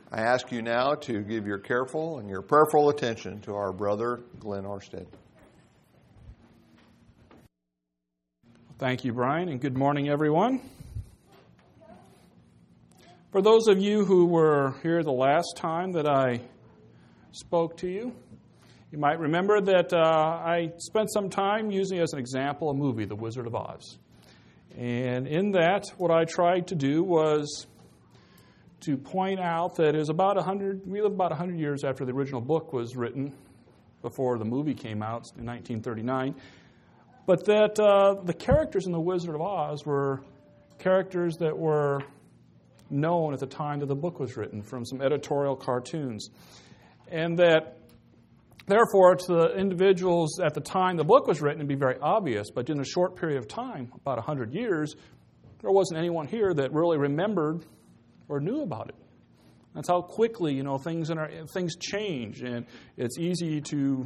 I ask you now to give your careful and your prayerful attention to our brother, Glenn Arstead. Thank you, Brian, and good morning, everyone. For those of you who were here the last time that I spoke to you, you might remember that I spent some time using as an example a movie, The Wizard of Oz. And in that, what I tried to do was to point out that it was we live about 100 years after the original book was written, before the movie came out in 1939, but that the characters in The Wizard of Oz were characters that were known at the time that the book was written from some editorial cartoons. And that, therefore, to the individuals at the time the book was written, it'd be very obvious, but in a short period of time, about 100 years, there wasn't anyone here that really remembered or knew about it. That's how quickly, things change, and it's easy to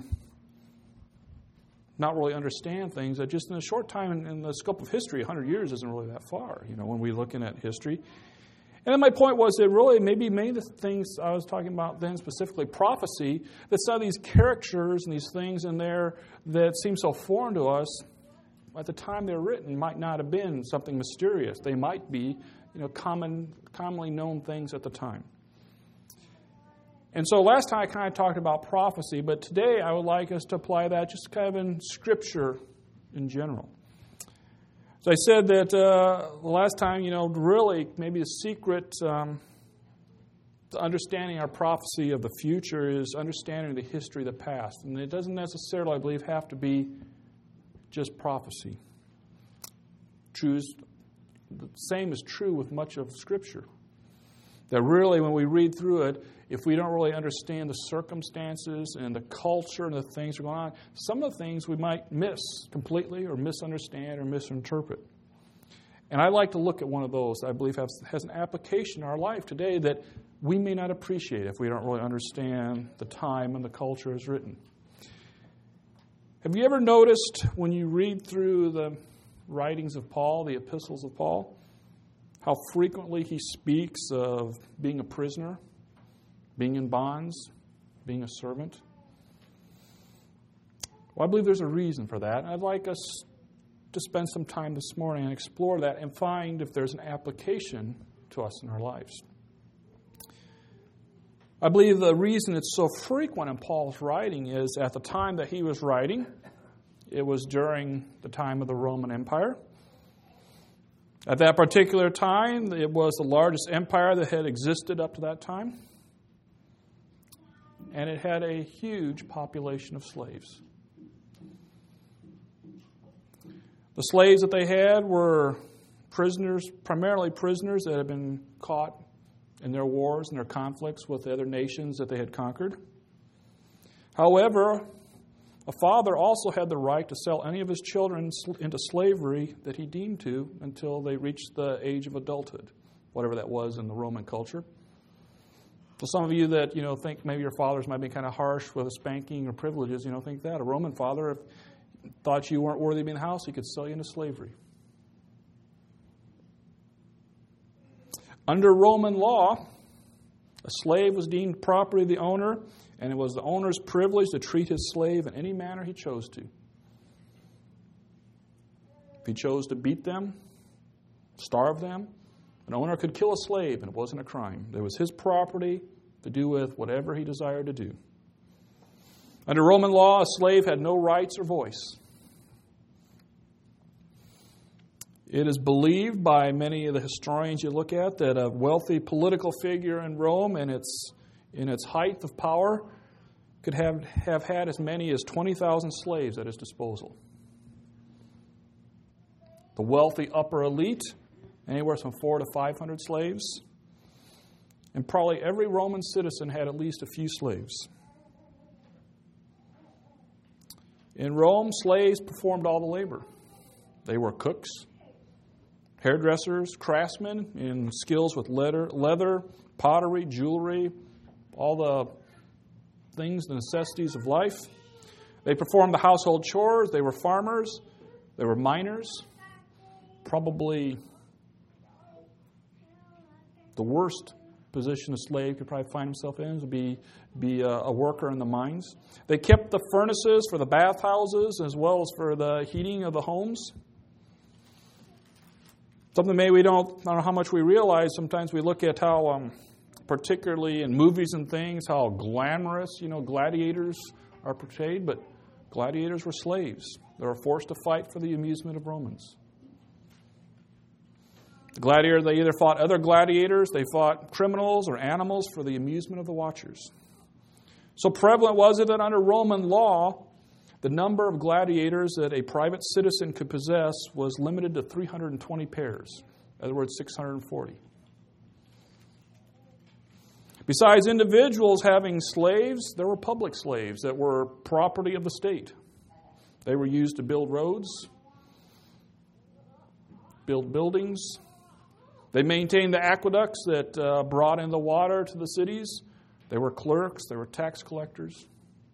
not really understand things that just in a short time in the scope of history, 100 years isn't really that far, when we're looking at history. And then my point was that really maybe many of the things I was talking about then, specifically prophecy, that some of these characters and these things in there that seem so foreign to us, at the time they were written, might not have been something mysterious. They might be commonly known things at the time. And so last time I kind of talked about prophecy, but today I would like us to apply that just kind of in Scripture in general. So I said that the last time, really maybe the secret to understanding our prophecy of the future is understanding the history of the past. And it doesn't necessarily, I believe, have to be just prophecy. The same is true with much of Scripture. That really, when we read through it, if we don't really understand the circumstances and the culture and the things that are going on, some of the things we might miss completely or misunderstand or misinterpret. And I like to look at one of those that I believe has an application in our life today that we may not appreciate if we don't really understand the time and the culture as written. Have you ever noticed when you read through the writings of Paul, the epistles of Paul, how frequently he speaks of being a prisoner, being in bonds, being a servant? Well, I believe there's a reason for that. I'd like us to spend some time this morning and explore that and find if there's an application to us in our lives. I believe the reason it's so frequent in Paul's writing is at the time that he was writing, it was during the time of the Roman Empire. At that particular time, it was the largest empire that had existed up to that time. And it had a huge population of slaves. The slaves that they had were primarily prisoners that had been caught in their wars and their conflicts with the other nations that they had conquered. However, a father also had the right to sell any of his children into slavery that he deemed to until they reached the age of adulthood, whatever that was in the Roman culture. So some of you that think maybe your fathers might be kind of harsh with a spanking or privileges, think that. A Roman father, if thought you weren't worthy of being in the house, he could sell you into slavery. Under Roman law, a slave was deemed property of the owner, and it was the owner's privilege to treat his slave in any manner he chose to. If he chose to beat them, starve them, an owner could kill a slave, and it wasn't a crime. It was his property to do with whatever he desired to do. Under Roman law, a slave had no rights or voice. It is believed by many of the historians you look at that a wealthy political figure in Rome in its height of power could have had as many as 20,000 slaves at his disposal. The wealthy upper elite, anywhere from 400 to 500 slaves. And probably every Roman citizen had at least a few slaves. In Rome, slaves performed all the labor. They were cooks, hairdressers, craftsmen in skills with leather, pottery, jewelry, all the things, the necessities of life. They performed the household chores. They were farmers. They were miners. Probably the worst position a slave could probably find himself in, would be a worker in the mines. They kept the furnaces for the bathhouses as well as for the heating of the homes. Something maybe I don't know how much we realize. Sometimes we look at how, particularly in movies and things, how glamorous, gladiators are portrayed, but gladiators were slaves. They were forced to fight for the amusement of Romans. The gladiators, they either fought other gladiators, they fought criminals or animals for the amusement of the watchers. So prevalent was it that under Roman law, the number of gladiators that a private citizen could possess was limited to 320 pairs. In other words, 640. Besides individuals having slaves, there were public slaves that were property of the state. They were used to build roads, build buildings. They maintained the aqueducts that brought in the water to the cities. They were clerks. They were tax collectors.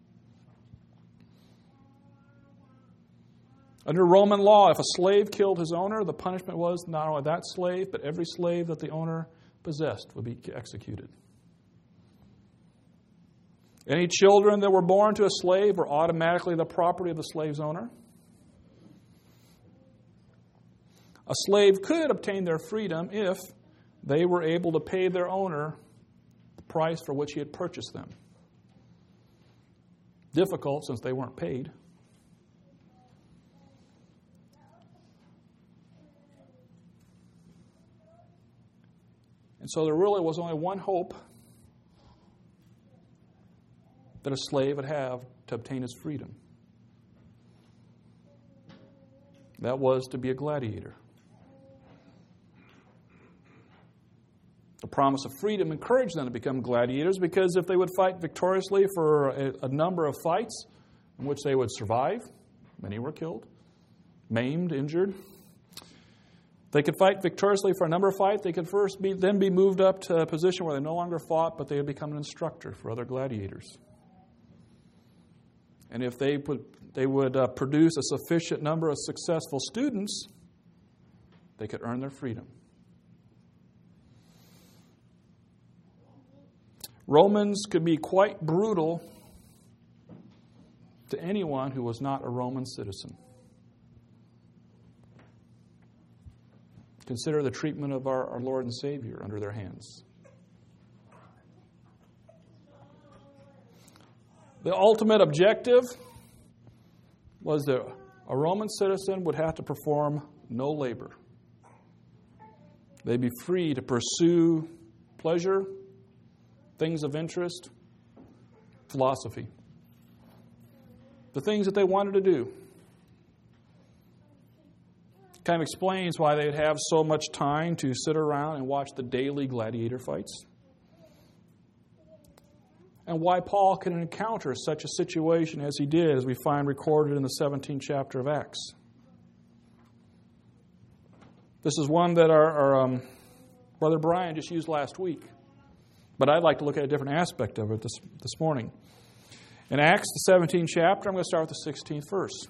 Under Roman law, if a slave killed his owner, the punishment was not only that slave, but every slave that the owner possessed would be executed. Any children that were born to a slave were automatically the property of the slave's owner. A slave could obtain their freedom if they were able to pay their owner the price for which he had purchased them. Difficult since they weren't paid. And so there really was only one hope that a slave would have to obtain his freedom. That was to be a gladiator. The promise of freedom encouraged them to become gladiators because if they would fight victoriously for a number of fights in which they would survive, many were killed, maimed, injured. They could fight victoriously for a number of fights. They could then be moved up to a position where they no longer fought, but they would become an instructor for other gladiators. And if they would produce a sufficient number of successful students, they could earn their freedom. Romans could be quite brutal to anyone who was not a Roman citizen. Consider the treatment of our Lord and Savior under their hands. The ultimate objective was that a Roman citizen would have to perform no labor. They'd be free to pursue pleasure, things of interest, philosophy. The things that they wanted to do. Kind of explains why they'd have so much time to sit around and watch the daily gladiator fights. And why Paul can encounter such a situation as he did, as we find recorded in the 17th chapter of Acts. This is one that our Brother Brian just used last week. But I'd like to look at a different aspect of it this morning. In Acts, the 17th chapter, I'm going to start with the 16th verse.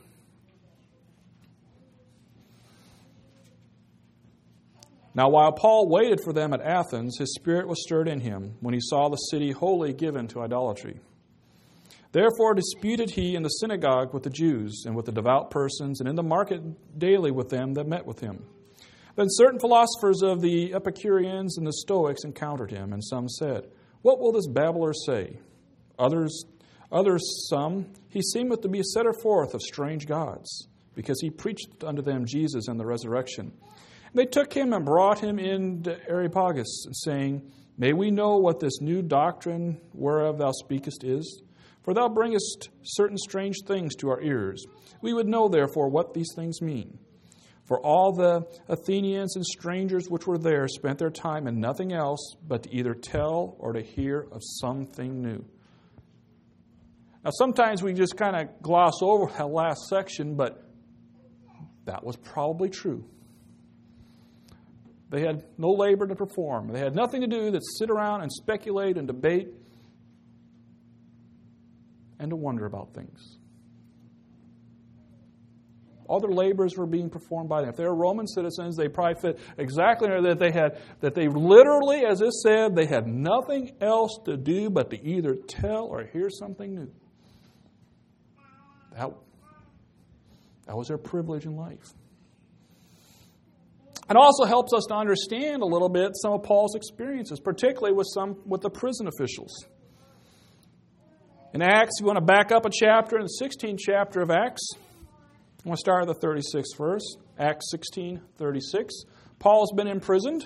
Now, while Paul waited for them at Athens, his spirit was stirred in him when he saw the city wholly given to idolatry. Therefore disputed he in the synagogue with the Jews and with the devout persons, and in the market daily with them that met with him. Then certain philosophers of the Epicureans and the Stoics encountered him, and some said, What will this babbler say? Others, some, he seemeth to be a setter forth of strange gods, because he preached unto them Jesus and the resurrection. And they took him and brought him into Areopagus, saying, May we know what this new doctrine whereof thou speakest is? For thou bringest certain strange things to our ears. We would know, therefore, what these things mean. For all the Athenians and strangers which were there spent their time in nothing else but to either tell or to hear of something new. Now, sometimes we just kind of gloss over that last section, but that was probably true. They had no labor to perform. They had nothing to do but sit around and speculate and debate and to wonder about things. All their labors were being performed by them. If they were Roman citizens, they probably fit exactly that they literally, as it said, they had nothing else to do but to either tell or hear something new. That was their privilege in life. It also helps us to understand a little bit some of Paul's experiences, particularly with the prison officials. In Acts, you want to back up a chapter, in the 16th chapter of Acts. I want to start at the 36th verse, Acts 16:36. Paul's been imprisoned.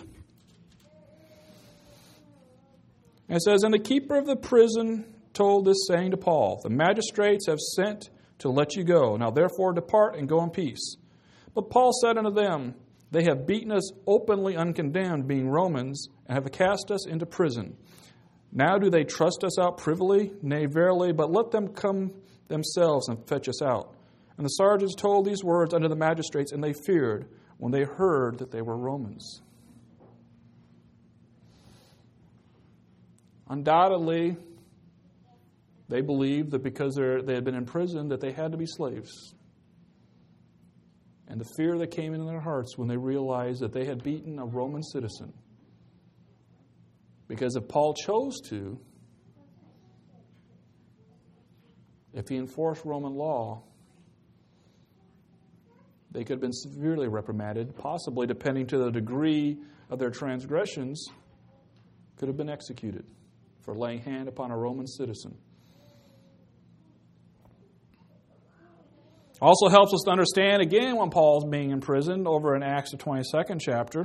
And it says, "And the keeper of the prison told this saying to Paul, the magistrates have sent to let you go. Now therefore depart and go in peace. But Paul said unto them, they have beaten us openly uncondemned, being Romans, and have cast us into prison. Now do they trust us out privily? Nay, verily, but let them come themselves and fetch us out. And the sergeants told these words unto the magistrates, and they feared when they heard that they were Romans." Undoubtedly, they believed that because they had been in prison, that they had to be slaves. And the fear that came into their hearts when they realized that they had beaten a Roman citizen. Because if Paul chose to, if he enforced Roman law, they could have been severely reprimanded, possibly, depending to the degree of their transgressions, could have been executed for laying hand upon a Roman citizen. Also helps us to understand, again, when Paul's being imprisoned, over in Acts, the 22nd chapter.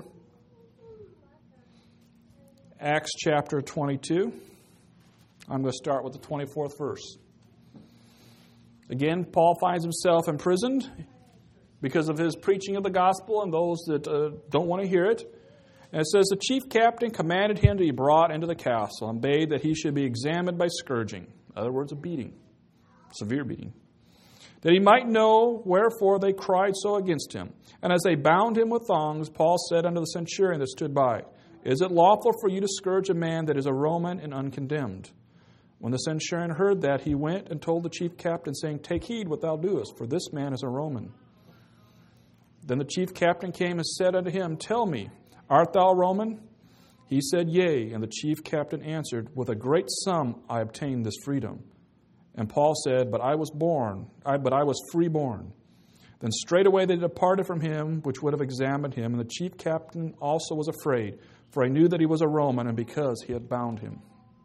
Acts chapter 22. I'm going to start with the 24th verse. Again, Paul finds himself imprisoned because of his preaching of the gospel and those that don't want to hear it. And it says, the chief captain commanded him to be brought into the castle and bade that he should be examined by scourging. In other words, a beating, severe beating. That he might know wherefore they cried so against him. And as they bound him with thongs, Paul said unto the centurion that stood by, is it lawful for you to scourge a man that is a Roman and uncondemned? When the centurion heard that, he went and told the chief captain, saying, take heed what thou doest, for this man is a Roman. Then the chief captain came and said unto him, tell me, art thou Roman? He said, yea. And the chief captain answered, with a great sum I obtained this freedom. And Paul said, but I was freeborn. Then straightway they departed from him, which would have examined him. And the chief captain also was afraid, for he knew that he was a Roman, and because he had bound him.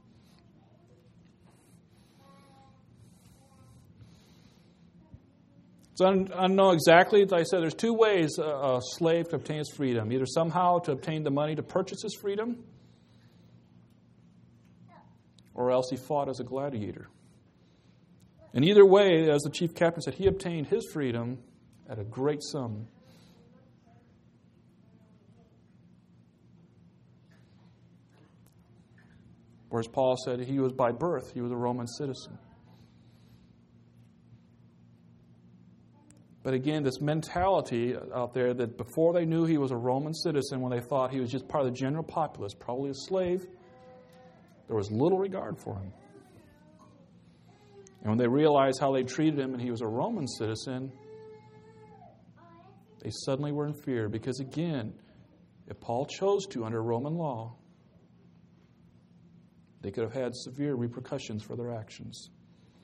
So I know exactly, like I said, there's two ways a slave can obtain his freedom. Either somehow to obtain the money to purchase his freedom, or else he fought as a gladiator. And either way, as the chief captain said, he obtained his freedom at a great sum. Whereas Paul said he was by birth, he was a Roman citizen. But again, this mentality out there that before they knew he was a Roman citizen, when they thought he was just part of the general populace, probably a slave, there was little regard for him. And when they realized how they treated him and he was a Roman citizen, they suddenly were in fear. Because again, if Paul chose to under Roman law, they could have had severe repercussions for their actions.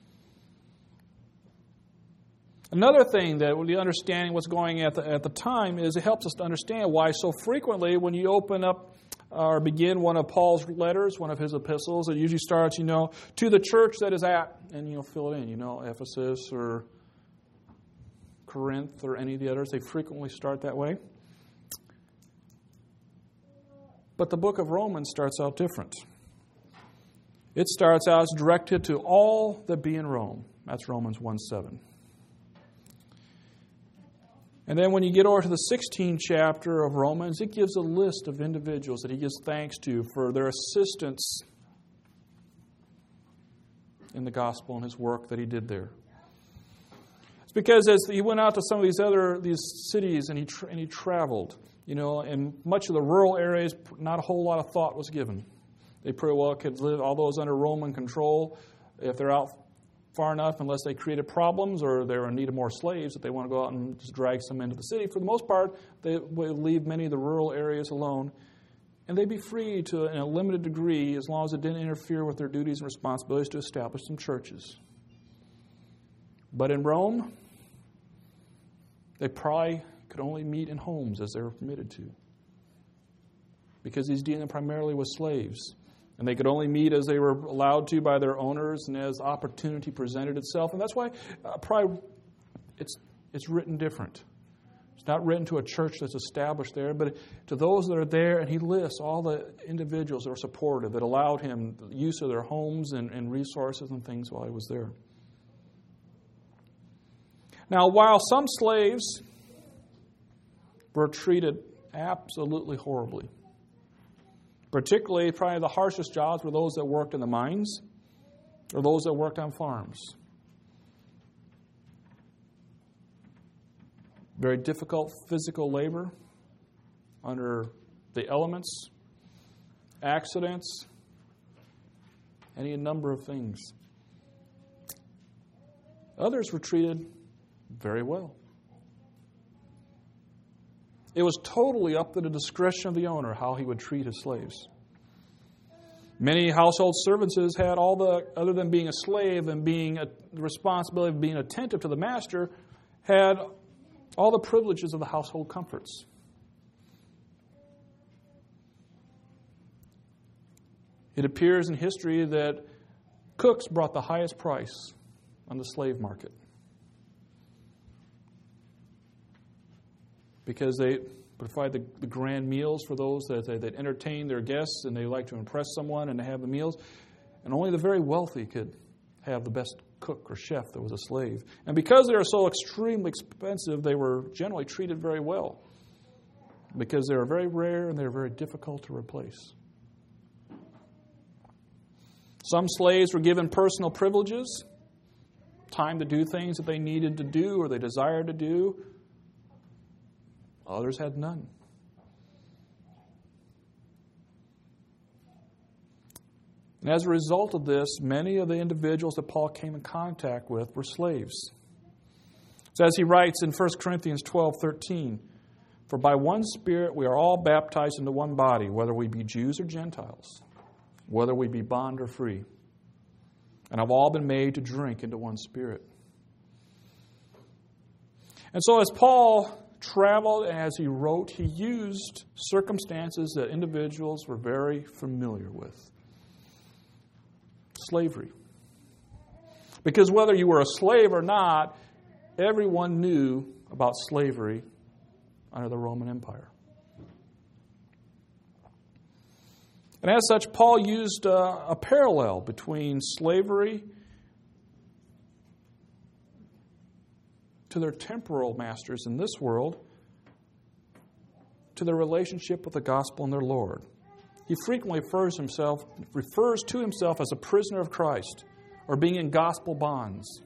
Another thing that the understanding what's going at the time is it helps us to understand why so frequently when you open up or begin one of Paul's letters, one of his epistles, it usually starts, to the church that is at, and you'll fill it in, Ephesus or Corinth or any of the others. They frequently start that way. But the book of Romans starts out different. It starts out as directed to all that be in Rome. That's Romans 1:7. And then when you get over to the 16th chapter of Romans, it gives a list of individuals that he gives thanks to for their assistance in the gospel and his work that he did there. It's because as he went out to some of these cities and he traveled, in much of the rural areas, not a whole lot of thought was given. They pretty well could live, all those under Roman control, if they're out far enough unless they created problems or they were in need of more slaves that they want to go out and just drag some into the city. For the most part, they would leave many of the rural areas alone. And they'd be free to, in a limited degree, as long as it didn't interfere with their duties and responsibilities, to establish some churches. But in Rome, they probably could only meet in homes as they were permitted to, because he's dealing primarily with slaves. And they could only meet as they were allowed to by their owners and as opportunity presented itself. And that's why probably it's written different. It's not written to a church that's established there, but to those that are there, and he lists all the individuals that are supportive, that allowed him the use of their homes and resources and things while he was there. Now, while some slaves were treated absolutely horribly, particularly probably the harshest jobs were those that worked in the mines or those that worked on farms. Very difficult physical labor under the elements, accidents, any number of things. Others were treated very well. It was totally up to the discretion of the owner how he would treat his slaves. Many household servants had all the, other than being a slave and being the responsibility of being attentive to the master, had all the privileges of the household comforts. It appears in history that cooks brought the highest price on the slave market, because they provide the grand meals for those that entertain their guests and they like to impress someone and to have the meals. And only the very wealthy could have the best cook or chef that was a slave. And because they were so extremely expensive, they were generally treated very well, because they were very rare and they were very difficult to replace. Some slaves were given personal privileges, time to do things that they needed to do or they desired to do. Others had none. And as a result of this, many of the individuals that Paul came in contact with were slaves. So as he writes in 1 Corinthians 12:13, "For by one Spirit we are all baptized into one body, whether we be Jews or Gentiles, whether we be bond or free, and have all been made to drink into one Spirit." And so as Paul traveled, as he wrote, he used circumstances that individuals were very familiar with. Slavery. Because whether you were a slave or not, everyone knew about slavery under the Roman Empire. And as such, Paul used a parallel between slavery to their temporal masters in this world, to their relationship with the gospel and their Lord. He frequently refers to himself as a prisoner of Christ, or being in gospel bonds.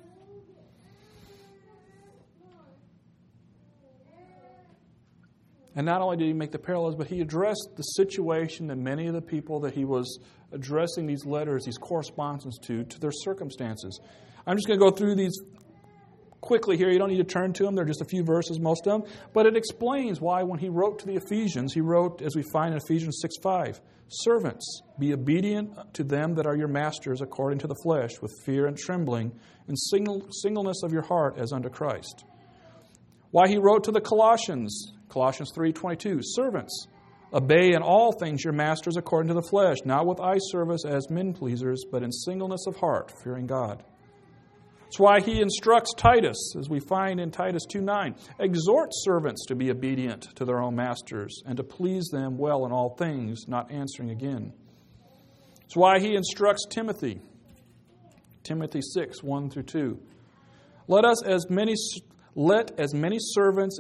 And not only did he make the parallels, but he addressed the situation that many of the people that he was addressing these letters, these correspondences to their circumstances. I'm just going to go through these quickly here. You don't need to turn to them. They're just a few verses, most of them. But it explains why when he wrote to the Ephesians, he wrote, as we find in Ephesians 6:5, "Servants, be obedient to them that are your masters according to the flesh, with fear and trembling, and singleness of your heart as unto Christ." Why he wrote to the Colossians, Colossians 3:22, "Servants, obey in all things your masters according to the flesh, not with eye service as men pleasers, but in singleness of heart, fearing God." That's why he instructs Titus, as we find in Titus 2:9, "Exhort servants to be obedient to their own masters, and to please them well in all things, not answering again." That's why he instructs Timothy, Timothy 6:1-2, Let as many servants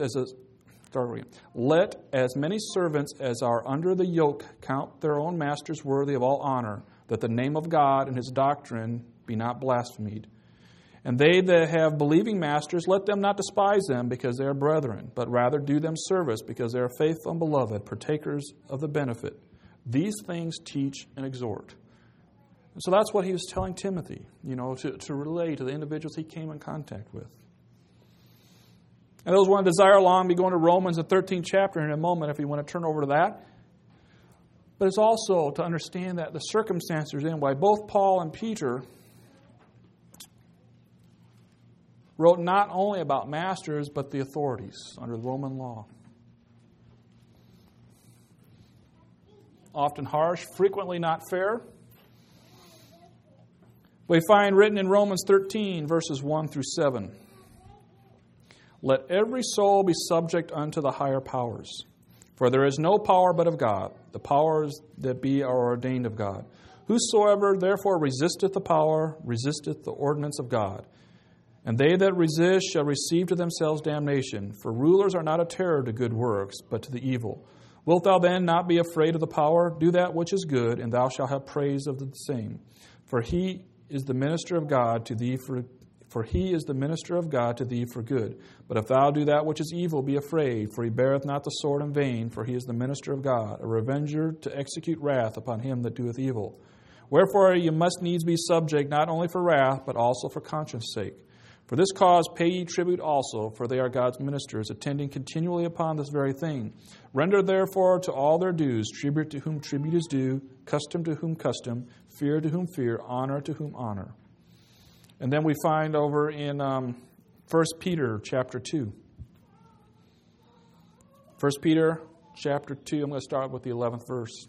as are under the yoke count their own masters worthy of all honor, that the name of God and his doctrine be not blasphemed. And they that have believing masters, let them not despise them because they are brethren, but rather do them service because they are faithful and beloved, partakers of the benefit. These things teach and exhort. And so that's what he was telling Timothy, to relay to the individuals he came in contact with. And those who want to desire long, be going to Romans, the 13th chapter in a moment if you want to turn over to that. But it's also to understand that the circumstances in why both Paul and Peter wrote not only about masters, but the authorities under the Roman law. Often harsh, frequently not fair. We find written in Romans 13, verses 1 through 7. Let every soul be subject unto the higher powers. For there is no power but of God. The powers that be are ordained of God. Whosoever therefore resisteth the power, resisteth the ordinance of God. And they that resist shall receive to themselves damnation. For rulers are not a terror to good works, but to the evil. Wilt thou then not be afraid of the power? Do that which is good, and thou shalt have praise of the same. For he is the minister of God to thee for good. But if thou do that which is evil, be afraid, for he beareth not the sword in vain, for he is the minister of God, a revenger to execute wrath upon him that doeth evil. Wherefore you must needs be subject, not only for wrath, but also for conscience sake. For this cause pay ye tribute also, for they are God's ministers, attending continually upon this very thing. Render therefore to all their dues, tribute to whom tribute is due, custom to whom custom, fear to whom fear, honor to whom honor. And then we find over in 1 Peter chapter 2. 1 Peter chapter 2, I'm going to start with the 11th verse.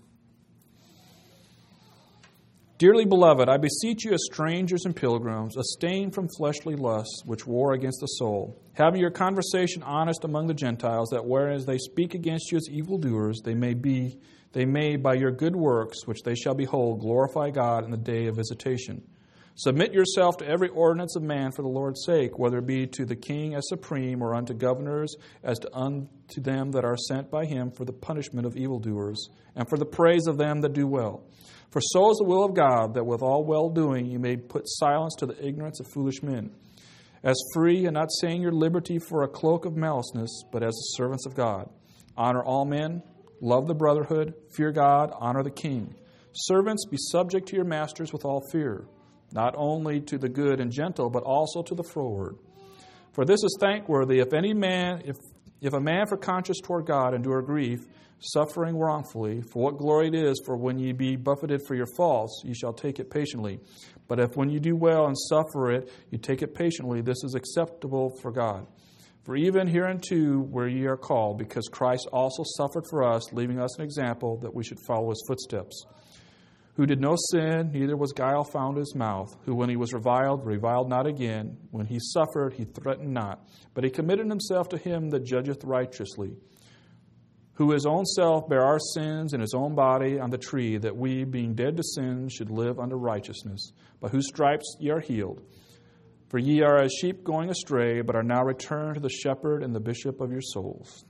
Dearly beloved, I beseech you as strangers and pilgrims, abstain from fleshly lusts which war against the soul, having your conversation honest among the Gentiles, that whereas they speak against you as evildoers, they may by your good works, which they shall behold, glorify God in the day of visitation. Submit yourself to every ordinance of man for the Lord's sake, whether it be to the king as supreme, or unto governors as to unto them that are sent by him for the punishment of evildoers, and for the praise of them that do well. For so is the will of God, that with all well-doing you may put silence to the ignorance of foolish men. As free, and not saying your liberty for a cloak of maliceness, but as the servants of God. Honor all men, love the brotherhood, fear God, honor the king. Servants, be subject to your masters with all fear, not only to the good and gentle, but also to the froward. For this is thankworthy, if a man for conscience toward God endure grief, suffering wrongfully, for what glory it is, for when ye be buffeted for your faults, ye shall take it patiently. But if when you do well and suffer it, you take it patiently, this is acceptable for God. For even hereunto where ye are called, because Christ also suffered for us, leaving us an example that we should follow his footsteps. Who did no sin, neither was guile found in his mouth, who when he was reviled not again, when he suffered, he threatened not, but he committed himself to him that judgeth righteously, who his own self bare our sins in his own body on the tree, that we, being dead to sin, should live unto righteousness, by whose stripes ye are healed. For ye are as sheep going astray, but are now returned to the shepherd and the bishop of your souls.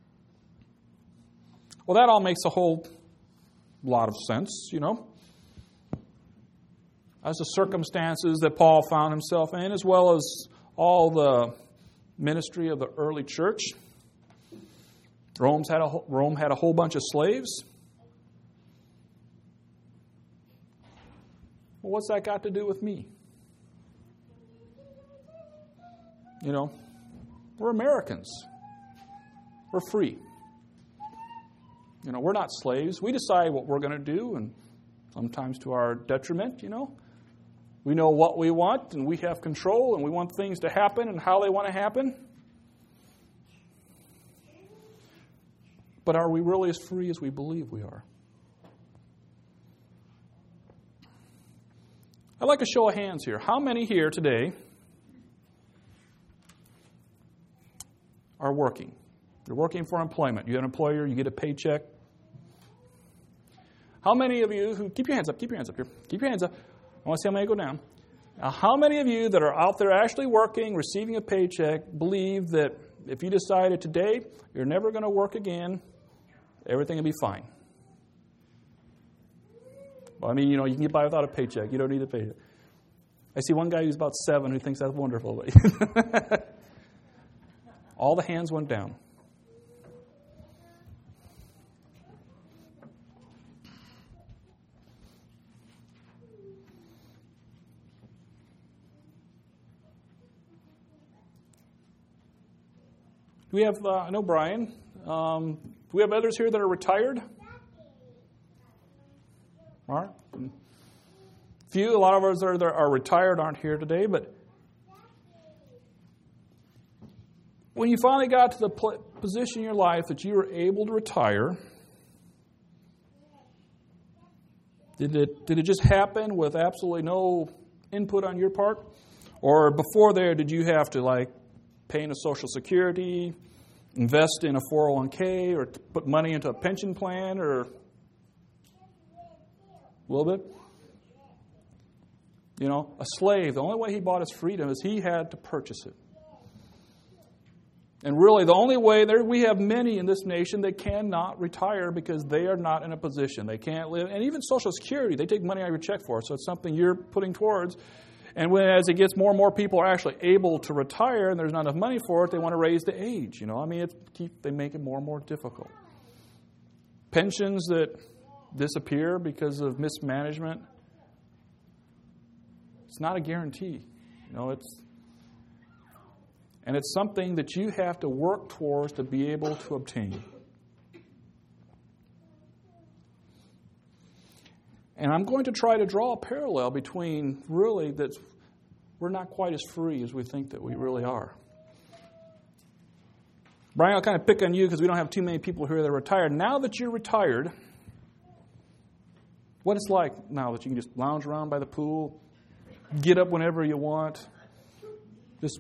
Well, that all makes a whole lot of sense, as the circumstances that Paul found himself in, as well as all the ministry of the early church. Rome had a whole bunch of slaves. Well, what's that got to do with me? We're Americans. We're free. We're not slaves. We decide what we're going to do, and sometimes to our detriment, We know what we want, and we have control, and we want things to happen and how they want to happen. But are we really as free as we believe we are? I'd like a show of hands here. How many here today are working? You're working for employment. You have an employer, you get a paycheck. How many of you who... Keep your hands up here. Keep your hands up. I want to see how many go down. Now, how many of you that are out there actually working, receiving a paycheck, believe that if you decided today you're never going to work again, everything will be fine? Well, you can get by without a paycheck. You don't need a paycheck. I see one guy who's about 7 who thinks that's wonderful. All the hands went down. we have, I know Brian. Do we have others here that are retired? All right. A lot of us that are retired aren't here today, but when you finally got to the position in your life that you were able to retire, did it just happen with absolutely no input on your part? Or before there, did you have to pay into Social Security, invest in a 401k, or put money into a pension plan, or a little bit? A slave, the only way he bought his freedom is he had to purchase it. And really, the only way, we have many in this nation that cannot retire because they are not in a position. They can't live. And even Social Security, they take money out of your check for, so it's something you're putting towards. And as it gets more and more people are actually able to retire and there's not enough money for it, they want to raise the age. They make it more and more difficult. Pensions that disappear because of mismanagement, it's not a guarantee. And it's something that you have to work towards to be able to obtain. And I'm going to try to draw a parallel between really that we're not quite as free as we think that we really are. Brian, I'll kind of pick on you because we don't have too many people here that are retired. Now that you're retired, what it's like now that you can just lounge around by the pool, get up whenever you want, just...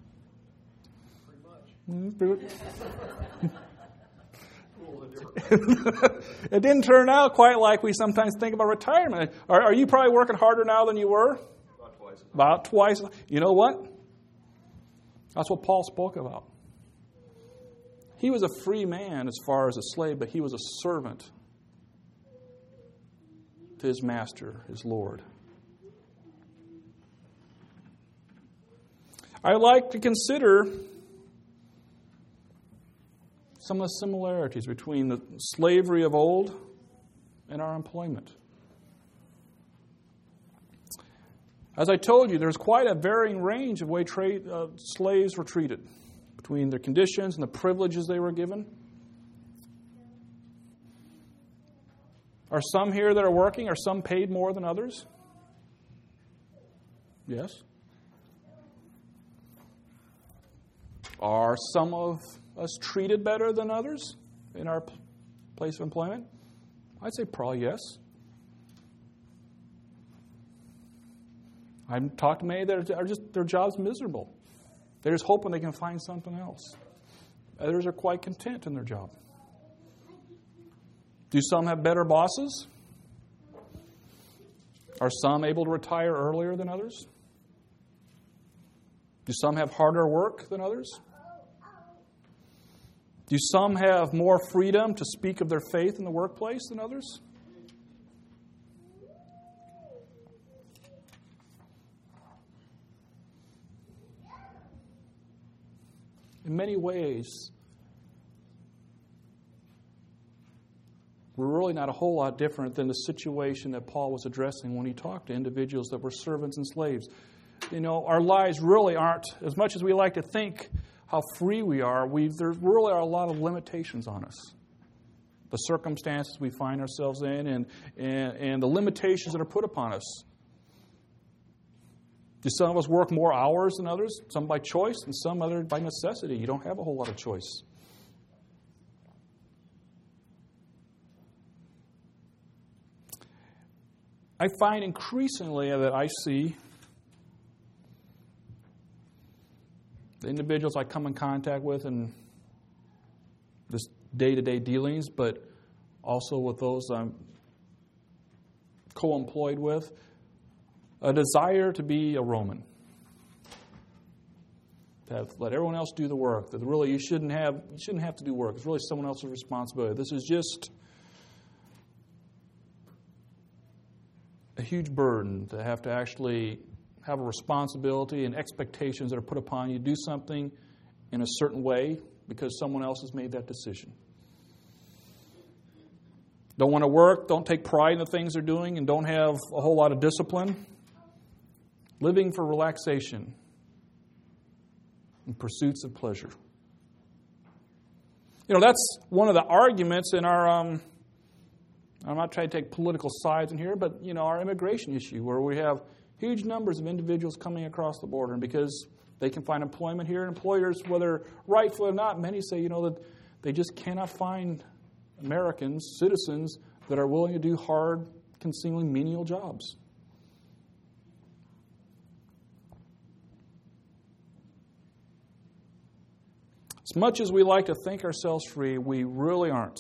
It didn't turn out quite like we sometimes think about retirement. Are you probably working harder now than you were? About twice. You know what? That's what Paul spoke about. He was a free man as far as a slave, but he was a servant to his master, his Lord. I like to consider some of the similarities between the slavery of old and our employment. As I told you, there's quite a varying range of way slaves were treated, between their conditions and the privileges they were given. Are some here that are working, are some paid more than others? Yes. Are some of us treated better than others in our place of employment? I'd say probably yes. I've talked to many that are just their job's miserable. They're just hoping they can find something else. Others are quite content in their job. Do some have better bosses? Are some able to retire earlier than others? Do some have harder work than others? Do some have more freedom to speak of their faith in the workplace than others? In many ways, we're really not a whole lot different than the situation that Paul was addressing when he talked to individuals that were servants and slaves. Our lives really aren't, as much as we like to think how free we are, there really are a lot of limitations on us. The circumstances we find ourselves in and the limitations that are put upon us. Do some of us work more hours than others? Some by choice and some other by necessity. You don't have a whole lot of choice. I find increasingly that I see the individuals I come in contact with in this day-to-day dealings, but also with those I'm co-employed with, a desire to be a Roman. To let everyone else do the work. That really you shouldn't have to do work. It's really someone else's responsibility. This is just a huge burden to have to actually have a responsibility and expectations that are put upon you to do something in a certain way because someone else has made that decision. Don't want to work, don't take pride in the things they're doing, and don't have a whole lot of discipline. Living for relaxation and pursuits of pleasure. That's one of the arguments in our, I'm not trying to take political sides in here, but, our immigration issue, where we have huge numbers of individuals coming across the border. And because they can find employment here, and employers, whether rightful or not, many say, that they just cannot find Americans, citizens, that are willing to do hard, concealing, menial jobs. As much as we like to think ourselves free, we really aren't.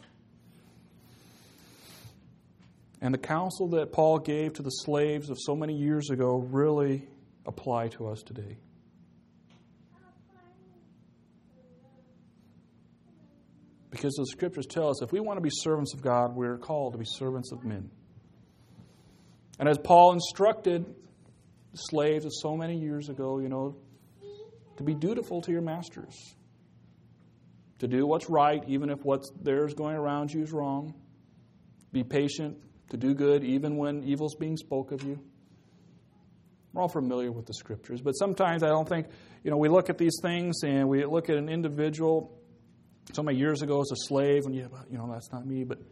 And the counsel that Paul gave to the slaves of so many years ago really apply to us today. Because the Scriptures tell us if we want to be servants of God, we're called to be servants of men. And as Paul instructed the slaves of so many years ago, to be dutiful to your masters. To do what's right, even if what's there's going around you is wrong. Be patient, to do good, even when evil's being spoke of you. We're all familiar with the Scriptures, but sometimes I don't think, we look at these things and we look at an individual so many years ago as a slave, and that's not me, but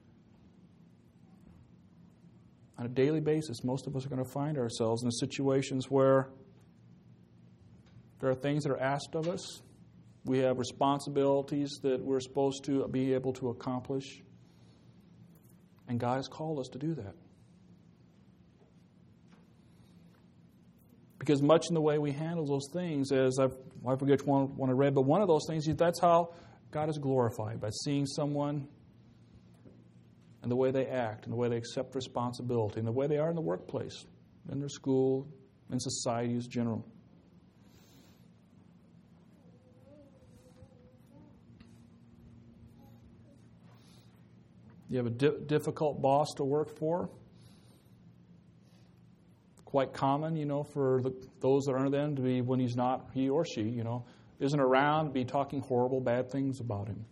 on a daily basis, most of us are going to find ourselves in situations where there are things that are asked of us. We have responsibilities that we're supposed to be able to accomplish. And God has called us to do that. Because much in the way we handle those things, as I forget one I read, but one of those things, that's how God is glorified, by seeing someone and the way they act, and the way they accept responsibility, and the way they are in the workplace, in their school, in society as general. You have a difficult boss to work for. Quite common, for those that are under them to be, when he's not, he or she, isn't around, be talking horrible, bad things about him.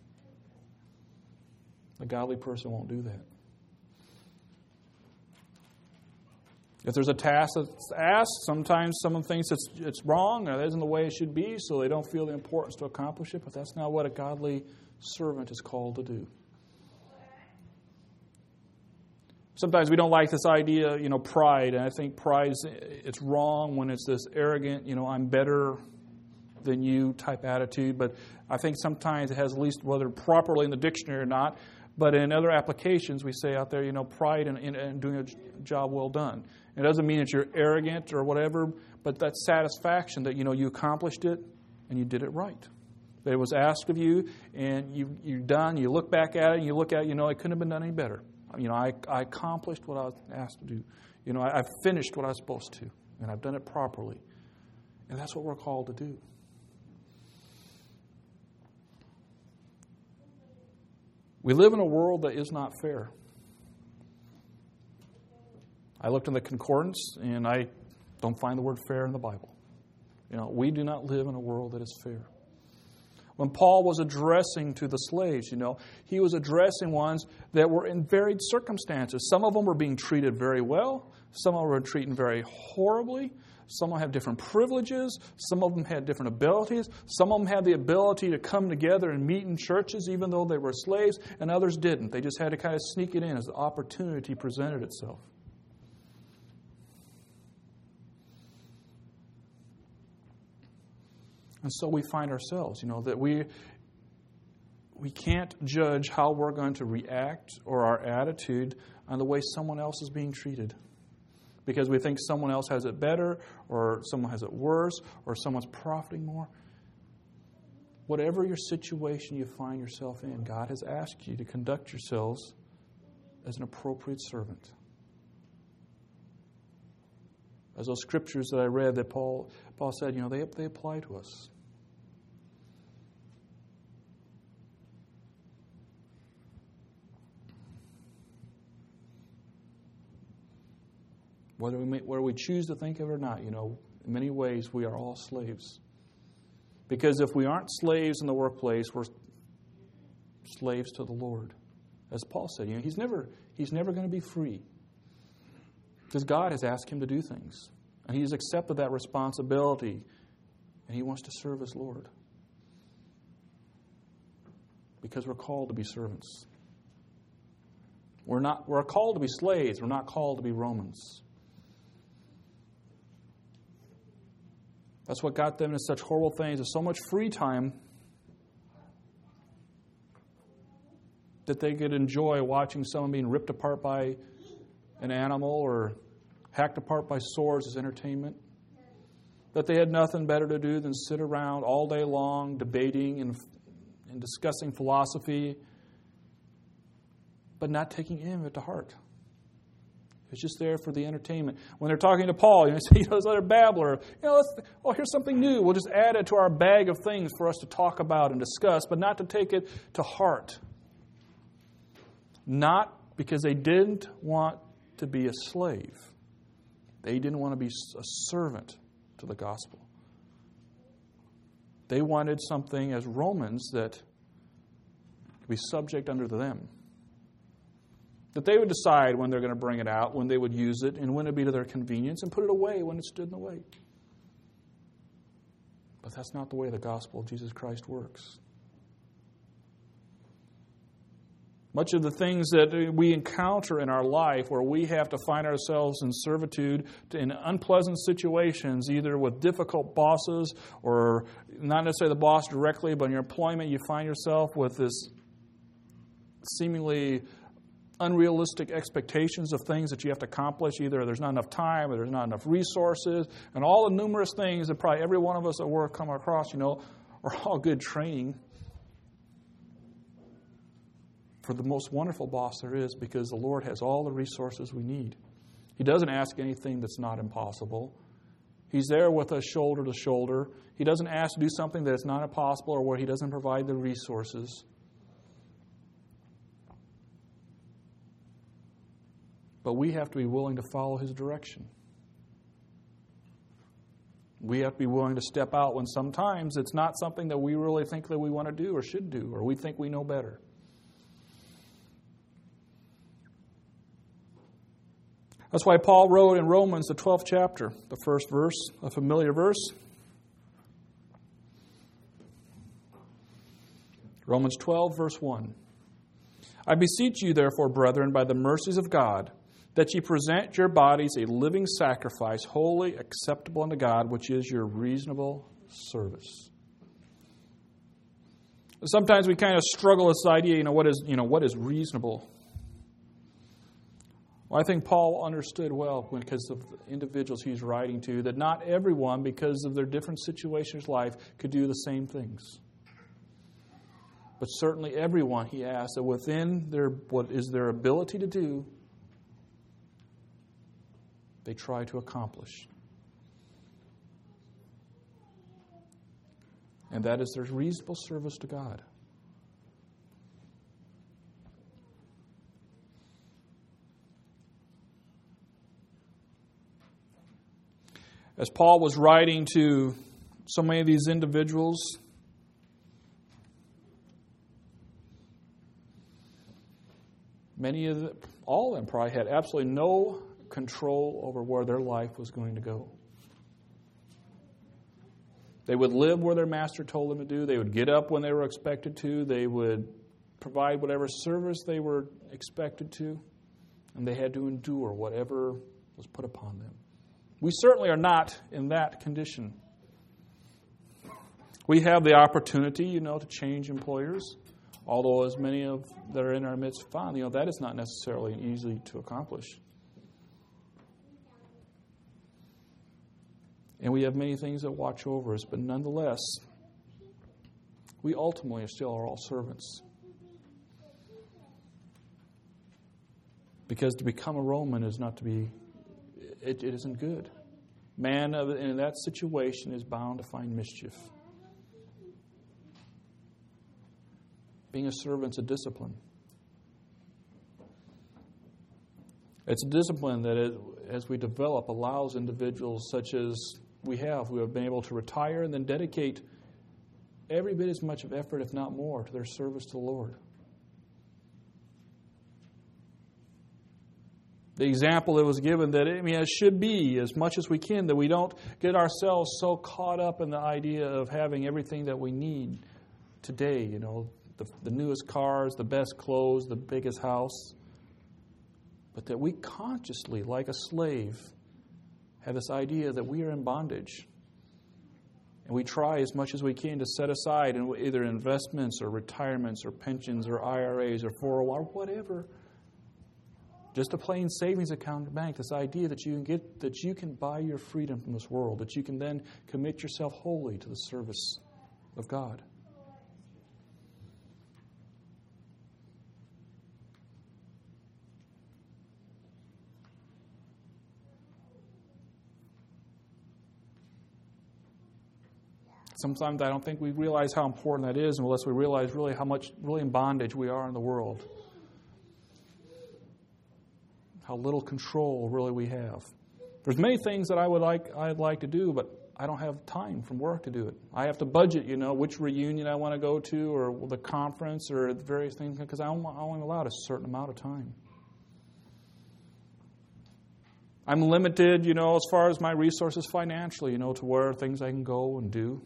A godly person won't do that. If there's a task that's asked, sometimes someone thinks it's wrong or that isn't the way it should be, so they don't feel the importance to accomplish it, but that's not what a godly servant is called to do. Sometimes we don't like this idea, pride, and I think pride it's wrong when it's this arrogant, I'm better than you type attitude, but I think sometimes it has, at least whether properly in the dictionary or not, but in other applications we say out there, pride in doing a job well done. It doesn't mean that you're arrogant or whatever, but that satisfaction that, you accomplished it and you did it right. That it was asked of you and you're done, you look back at it and you look at it, it couldn't have been done any better. I accomplished what I was asked to do. I finished what I was supposed to, and I've done it properly. And that's what we're called to do. We live in a world that is not fair. I looked in the concordance, and I don't find the word fair in the Bible. We do not live in a world that is fair. When Paul was addressing to the slaves, he was addressing ones that were in varied circumstances. Some of them were being treated very well. Some of them were treated very horribly. Some of them have different privileges. Some of them had different abilities. Some of them had the ability to come together and meet in churches even though they were slaves, and others didn't. They just had to kind of sneak it in as the opportunity presented itself. And so we find ourselves, that we can't judge how we're going to react or our attitude on the way someone else is being treated. Because we think someone else has it better, or someone has it worse, or someone's profiting more. Whatever your situation you find yourself in, God has asked you to conduct yourselves as an appropriate servant. As those scriptures that I read that Paul said, they apply to us. Whether we choose to think of it or not, in many ways we are all slaves. Because if we aren't slaves in the workplace, we're slaves to the Lord. As Paul said, he's never going to be free. Because God has asked him to do things. And he's accepted that responsibility. And he wants to serve his Lord. because we're called to be servants. We're called to be slaves. We're not called to be Romans. That's what got them into such horrible things. There's so much free time that they could enjoy watching someone being ripped apart by an animal or hacked apart by swords as entertainment. That they had nothing better to do than sit around all day long debating and discussing philosophy, but not taking any of it to heart. It's just there for the entertainment. When they're talking to Paul, say, this other babbler, here's something new. We'll just add it to our bag of things for us to talk about and discuss, but not to take it to heart. Not because they didn't want to be a slave. They didn't want to be a servant to the gospel. They wanted something as Romans that could be subject under them. That they would decide when they're going to bring it out, when they would use it, and when it would be to their convenience, and put it away when it stood in the way. But that's not the way the gospel of Jesus Christ works. Much of the things that we encounter in our life where we have to find ourselves in servitude in unpleasant situations, either with difficult bosses or not necessarily the boss directly, but in your employment you find yourself with this seemingly unrealistic expectations of things that you have to accomplish. Either there's not enough time or there's not enough resources, and all the numerous things that probably every one of us at work come across, are all good training for the most wonderful boss there is, because the Lord has all the resources we need. He doesn't ask anything that's not impossible. He's there with us shoulder to shoulder. He doesn't ask to do something that's not impossible or where He doesn't provide the resources. But we have to be willing to follow His direction. We have to be willing to step out when sometimes it's not something that we really think that we want to do or should do, or we think we know better. That's why Paul wrote in Romans, the 12th chapter, the first verse, a familiar verse. Romans 12, verse 1. I beseech you, therefore, brethren, by the mercies of God, that ye present your bodies a living sacrifice, holy, acceptable unto God, which is your reasonable service. Sometimes we kind of struggle with this idea, what is reasonable? Well, I think Paul understood well, because of the individuals he's writing to, that not everyone, because of their different situations in life, could do the same things. But certainly everyone, he asks, that within what is their ability to do, they try to accomplish. And that is their reasonable service to God. As Paul was writing to so many of these individuals, all of them probably had absolutely no control over where their life was going to go. They would live where their master told them to do. They would get up when they were expected to. They would provide whatever service they were expected to. And they had to endure whatever was put upon them. We certainly are not in that condition. We have the opportunity, to change employers. Although as many of that are in our midst find, that is not necessarily easy to accomplish. And we have many things that watch over us, but nonetheless, we ultimately still are all servants. Because to become a Roman is not to be, it isn't good. Man in that situation is bound to find mischief. Being a servant's a discipline. It's a discipline that, as we develop, allows individuals such as we have, who have been able to retire and then dedicate every bit as much of effort, if not more, to their service to the Lord. The example that was given that, it should be as much as we can, that we don't get ourselves so caught up in the idea of having everything that we need today, the newest cars, the best clothes, the biggest house. But that we consciously, like a slave, have this idea that we are in bondage. And we try as much as we can to set aside in either investments or retirements or pensions or IRAs or 401 or whatever, just a plain savings account in the bank, this idea that you can buy your freedom from this world, that you can then commit yourself wholly to the service of God. Sometimes I don't think we realize how important that is unless we realize really how much really in bondage we are in the world. How little control really we have. There's many things that I'd like to do, but I don't have time from work to do it. I have to budget, which reunion I want to go to or the conference or various things because I'm only allowed a certain amount of time. I'm limited, as far as my resources financially, to where things I can go and do.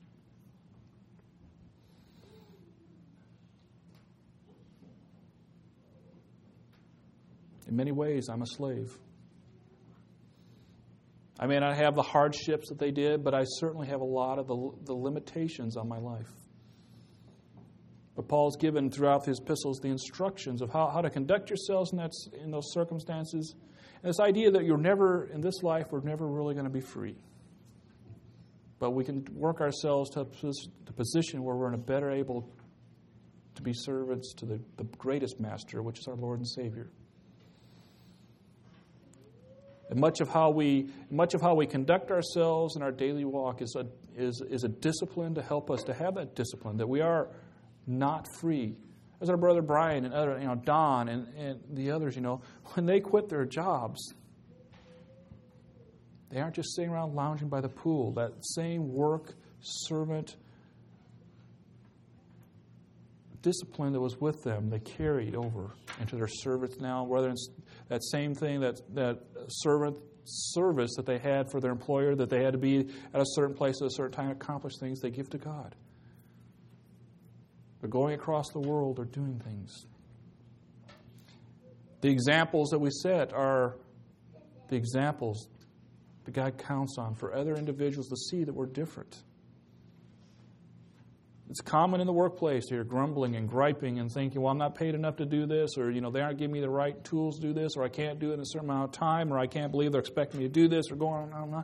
In many ways, I'm a slave. I may not have the hardships that they did, but I certainly have a lot of the limitations on my life. But Paul's given throughout his epistles the instructions of how to conduct yourselves in those circumstances. And this idea that in this life, we're never really going to be free. But we can work ourselves to a position where we're in a better able to be servants to the greatest master, which is our Lord and Savior. And much of how we conduct ourselves in our daily walk is a discipline to help us to have that discipline, that we are not free. As our brother Brian and other, Don and the others, when they quit their jobs, they aren't just sitting around lounging by the pool. That same work, servant, discipline that was with them, they carried over into their service now, whether it's that same thing, that servant service that they had for their employer, that they had to be at a certain place at a certain time to accomplish things, they give to God. They're going across the world, they're doing things. The examples that we set are the examples that God counts on for other individuals to see that we're different. It's common in the workplace to hear grumbling and griping and thinking, well, I'm not paid enough to do this, or, they aren't giving me the right tools to do this, or I can't do it in a certain amount of time, or I can't believe they're expecting me to do this, or going on.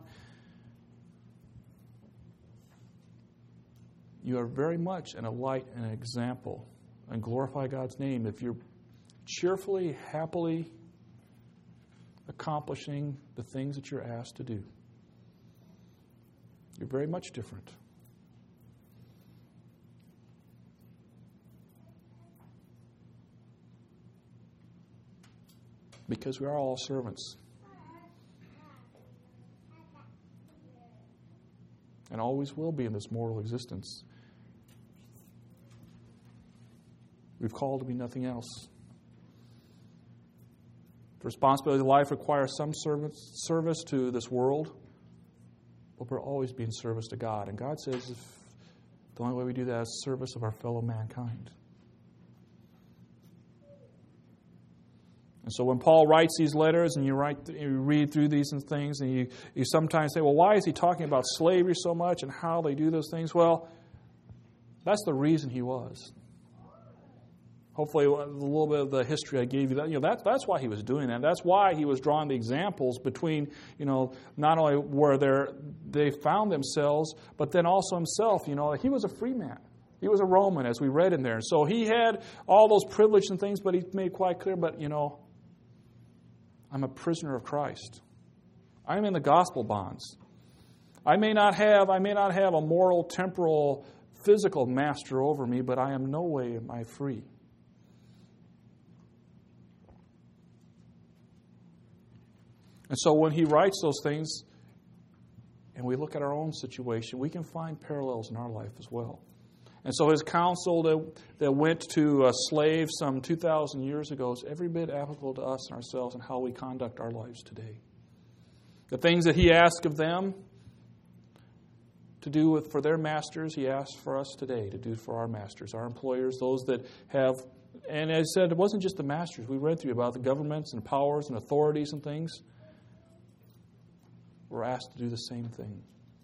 You are very much in a light and an example and glorify God's name if you're cheerfully, happily accomplishing the things that you're asked to do. You're very much different. Because we are all servants. And always will be in this mortal existence. We've called to be nothing else. The responsibility of life requires some service to this world, but we're always being service to God. And God says the only way we do that is service of our fellow mankind. And so when Paul writes these letters and you read through these and things and you sometimes say, well, why is he talking about slavery so much and how they do those things? Well, that's the reason he was. Hopefully, a little bit of the history I gave you, that's why he was doing that. That's why he was drawing the examples between, not only where they found themselves, but then also himself. He was a free man. He was a Roman, as we read in there. So he had all those privileges and things, but he made quite clear, but, I'm a prisoner of Christ. I'm in the gospel bonds. I may not have a moral, temporal, physical master over me, but I am no way am I free. And so when he writes those things, and we look at our own situation, we can find parallels in our life as well. And so his counsel that went to slaves some 2,000 years ago is every bit applicable to us and ourselves and how we conduct our lives today. The things that he asked of them to do for their masters, He asks for us today to do for our masters, our employers, those that have, and as I said, it wasn't just the masters. We read through about the governments and powers and authorities and things. We're asked to do the same thing.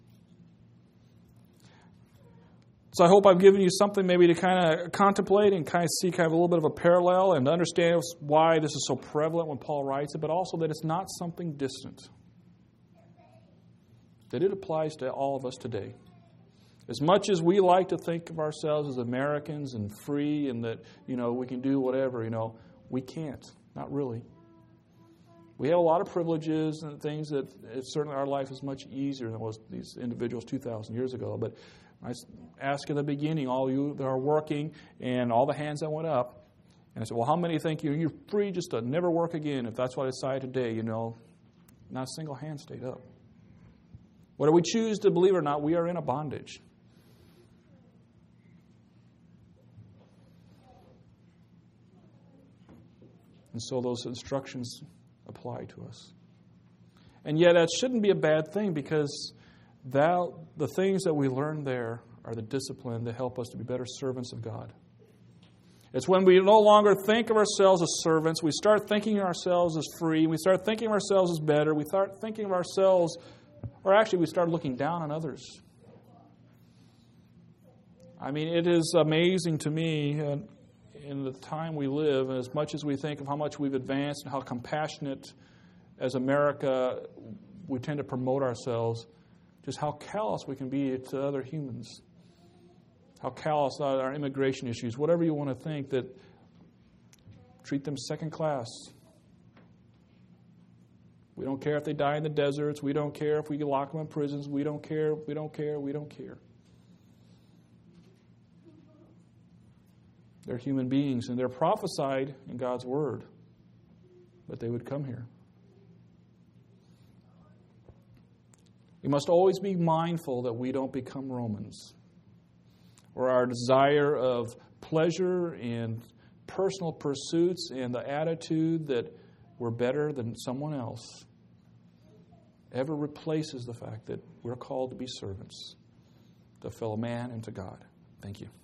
So I hope I've given you something maybe to kind of contemplate and kind of see kind of a little bit of a parallel and understand why this is so prevalent when Paul writes it, but also that it's not something distant. That it applies to all of us today. As much as we like to think of ourselves as Americans and free and that, we can do whatever, we can't. Not really. We have a lot of privileges and things that certainly our life is much easier than it was these individuals 2,000 years ago. But I asked in the beginning, all you that are working and all the hands that went up, and I said, well, how many think you're free just to never work again if that's what I decide today? Not a single hand stayed up. Whether we choose to believe it or not, we are in a bondage. And so those instructions apply to us. And yet that shouldn't be a bad thing because the things that we learn there are the discipline that help us to be better servants of God. It's when we no longer think of ourselves as servants, we start thinking of ourselves as free, we start thinking of ourselves as better, we start thinking of ourselves, or actually we start looking down on others. I mean, it is amazing to me in the time we live, and as much as we think of how much we've advanced and how compassionate as America we tend to promote ourselves, just how callous we can be to other humans. How callous are our immigration issues, whatever you want to think, that treat them second class. We don't care if they die in the deserts. We don't care if we lock them in prisons. We don't care. We don't care. We don't care. They're human beings, and they're prophesied in God's Word that they would come here. We must always be mindful that we don't become Romans, or our desire of pleasure and personal pursuits and the attitude that we're better than someone else ever replaces the fact that we're called to be servants to fellow man and to God. Thank you.